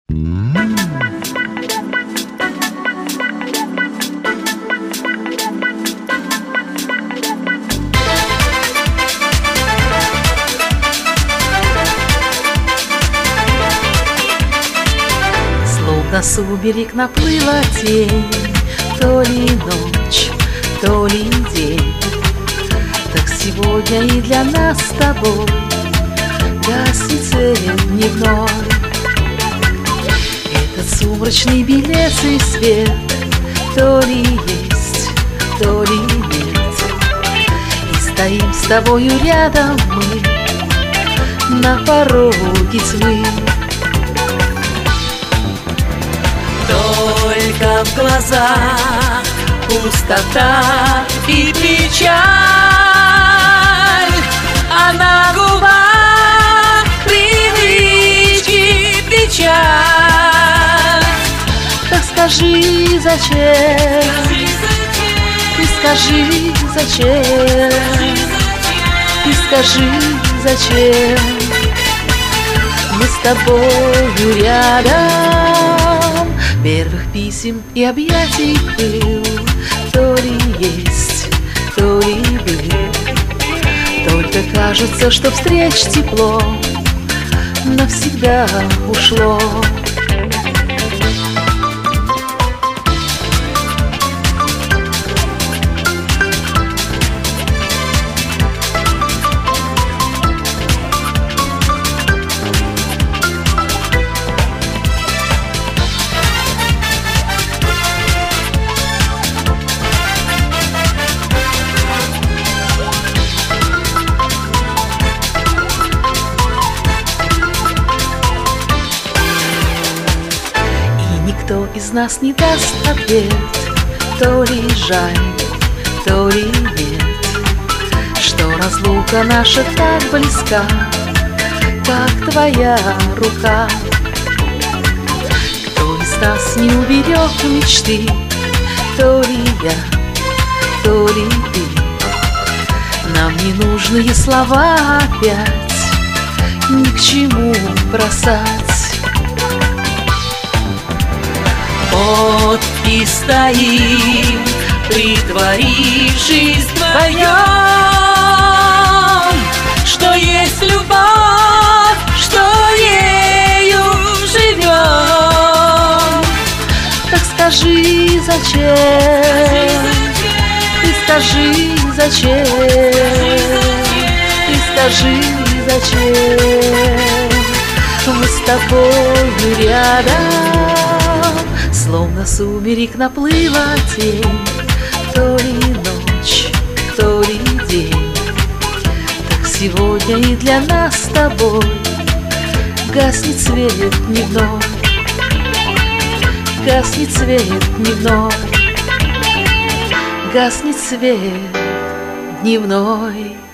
На сумерек наплыла тень, то ли ночь, то ли день. Так сегодня и для нас с тобой гаснет свет дневной. Этот сумрачный белесый свет то ли есть, то ли нет. И стоим с тобою рядом мы на пороге тьмы. Только в глазах пустота и печаль, а на губах привычки печаль. Так скажи, зачем? Ты скажи, зачем? Ты скажи, зачем? Мы с тобою рядом. Первых писем и объятий пыл то ли есть, то ли был. Только кажется, что встреч тепло навсегда ушло. Никто из нас не даст ответ, то ли жаль, то ли нет, что разлука наша так близка, как твоя рука. Кто из нас не уберег мечты, то ли я, то ли ты. Нам ненужные слова опять ни к чему бросать. Вот и стоим, притворившись вдвоем, что есть любовь, что ею живем. Так скажи, зачем? Ты скажи, зачем? Ты скажи, зачем? Мы с тобою рядом. Словно сумерек наплыла тень, то ли ночь, то ли день. Так сегодня и для нас с тобой гаснет свет дневной, гаснет свет дневной, гаснет свет дневной.